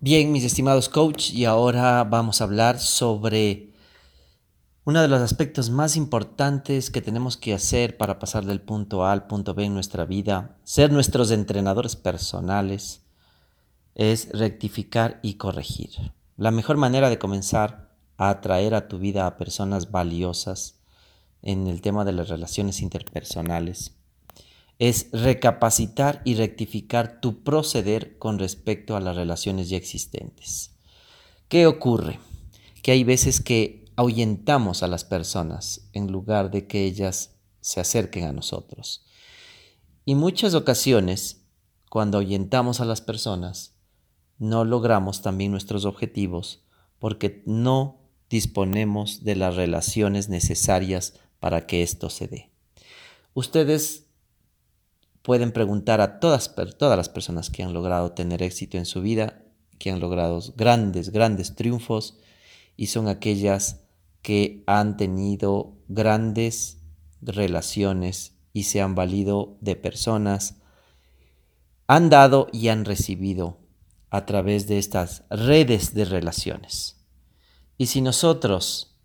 Bien, mis estimados coach, y ahora vamos a hablar sobre uno de los aspectos más importantes que tenemos que hacer para pasar del punto A al punto B en nuestra vida, ser nuestros entrenadores personales, es rectificar y corregir. La mejor manera de comenzar a atraer a tu vida a personas valiosas en el tema de las relaciones interpersonales es recapacitar y rectificar tu proceder con respecto a las relaciones ya existentes. ¿Qué ocurre? Que hay veces que ahuyentamos a las personas en lugar de que ellas se acerquen a nosotros. Y muchas ocasiones, cuando ahuyentamos a las personas, no logramos también nuestros objetivos porque no disponemos de las relaciones necesarias para que esto se dé. Ustedes pueden preguntar a todas las personas que han logrado tener éxito en su vida, que han logrado grandes triunfos, y son aquellas que han tenido grandes relaciones y se han valido de personas, han dado y han recibido a través de estas redes de relaciones. Y si nosotros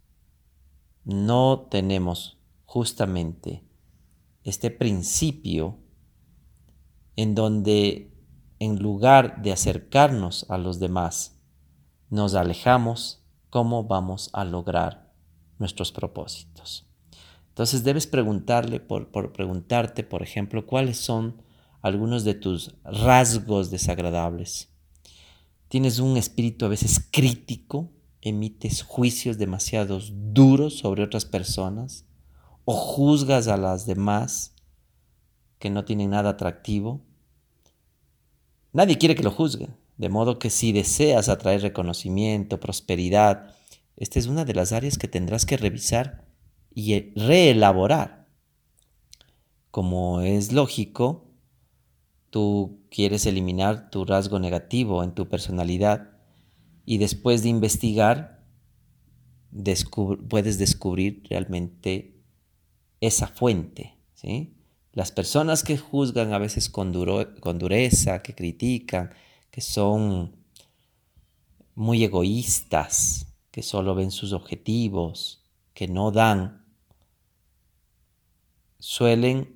no tenemos justamente este principio en donde en lugar de acercarnos a los demás, nos alejamos, ¿cómo vamos a lograr nuestros propósitos? Entonces debes preguntarte, por ejemplo, cuáles son algunos de tus rasgos desagradables. ¿Tienes un espíritu a veces crítico? ¿Emites juicios demasiado duros sobre otras personas? ¿O juzgas a las demás que no tienen nada atractivo? Nadie quiere que lo juzguen, de modo que si deseas atraer reconocimiento, prosperidad, esta es una de las áreas que tendrás que revisar y reelaborar. Como es lógico, tú quieres eliminar tu rasgo negativo en tu personalidad y después de investigar puedes descubrir realmente esa fuente, ¿sí? Las personas que juzgan a veces con dureza, que critican, que son muy egoístas, que solo ven sus objetivos, que no dan, suelen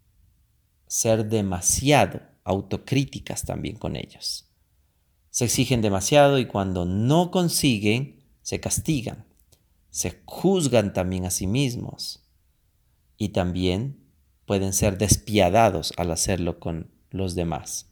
ser demasiado autocríticas también con ellos. Se exigen demasiado y cuando no consiguen, se castigan, se juzgan también a sí mismos y también pueden ser despiadados al hacerlo con los demás.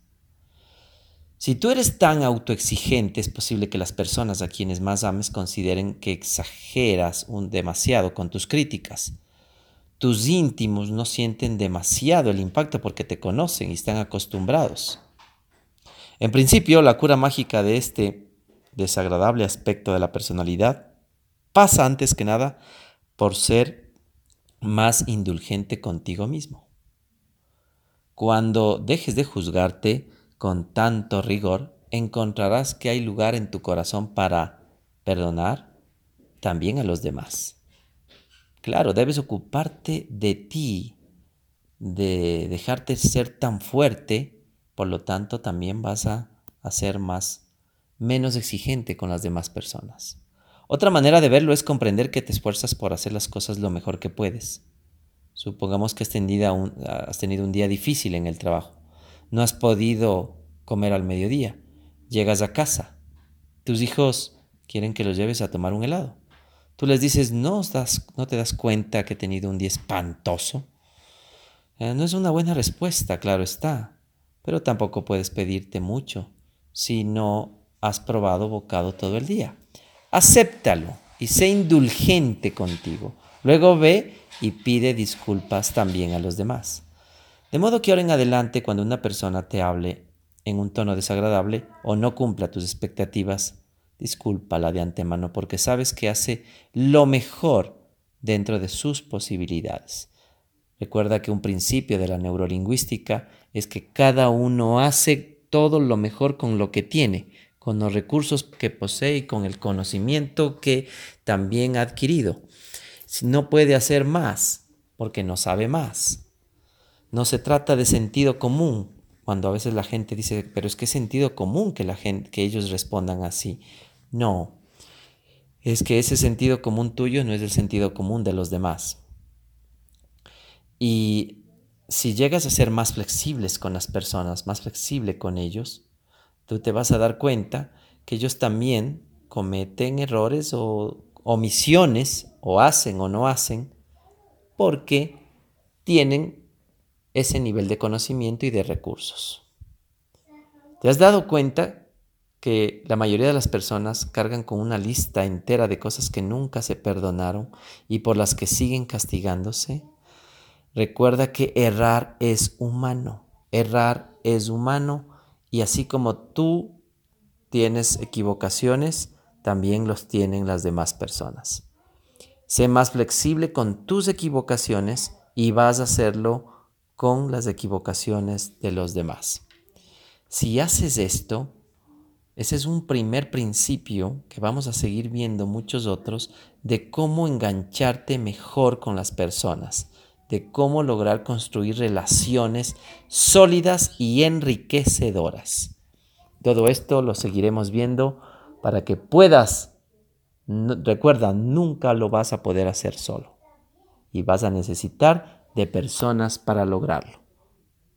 Si tú eres tan autoexigente, es posible que las personas a quienes más ames consideren que exageras demasiado con tus críticas. Tus íntimos no sienten demasiado el impacto porque te conocen y están acostumbrados. En principio, la cura mágica de este desagradable aspecto de la personalidad pasa antes que nada por ser más indulgente contigo mismo. Cuando dejes de juzgarte con tanto rigor, encontrarás que hay lugar en tu corazón para perdonar también a los demás. Claro, debes ocuparte de ti, de dejarte ser tan fuerte, por lo tanto también vas a ser menos exigente con las demás personas. Otra manera de verlo es comprender que te esfuerzas por hacer las cosas lo mejor que puedes. Supongamos que has tenido un día difícil en el trabajo. No has podido comer al mediodía. Llegas a casa. Tus hijos quieren que los lleves a tomar un helado. Tú les dices, no te das cuenta que he tenido un día espantoso. No es una buena respuesta, claro está, pero tampoco puedes pedirte mucho si no has probado bocado todo el día. Acéptalo y sé indulgente contigo. Luego ve y pide disculpas también a los demás. De modo que ahora en adelante, cuando una persona te hable en un tono desagradable o no cumpla tus expectativas, discúlpala de antemano porque sabes que hace lo mejor dentro de sus posibilidades. Recuerda que un principio de la neurolingüística es que cada uno hace todo lo mejor con lo que tiene, con los recursos que posee y con el conocimiento que también ha adquirido. Si no puede hacer más, porque no sabe más. No se trata de sentido común, cuando a veces la gente dice, pero es que es sentido común que ellos respondan así. No, es que ese sentido común tuyo no es el sentido común de los demás. Y si llegas a ser más flexibles con las personas, más flexible con ellos, tú te vas a dar cuenta que ellos también cometen errores o omisiones, o hacen o no hacen, porque tienen ese nivel de conocimiento y de recursos. ¿Te has dado cuenta que la mayoría de las personas cargan con una lista entera de cosas que nunca se perdonaron y por las que siguen castigándose? Recuerda que errar es humano y así como tú tienes equivocaciones, también los tienen las demás personas. Sé más flexible con tus equivocaciones y vas a hacerlo con las equivocaciones de los demás. Si haces esto, ese es un primer principio que vamos a seguir viendo muchos otros de cómo engancharte mejor con las personas, de cómo lograr construir relaciones sólidas y enriquecedoras. Todo esto lo seguiremos viendo para que puedas, recuerda, nunca lo vas a poder hacer solo y vas a necesitar de personas para lograrlo.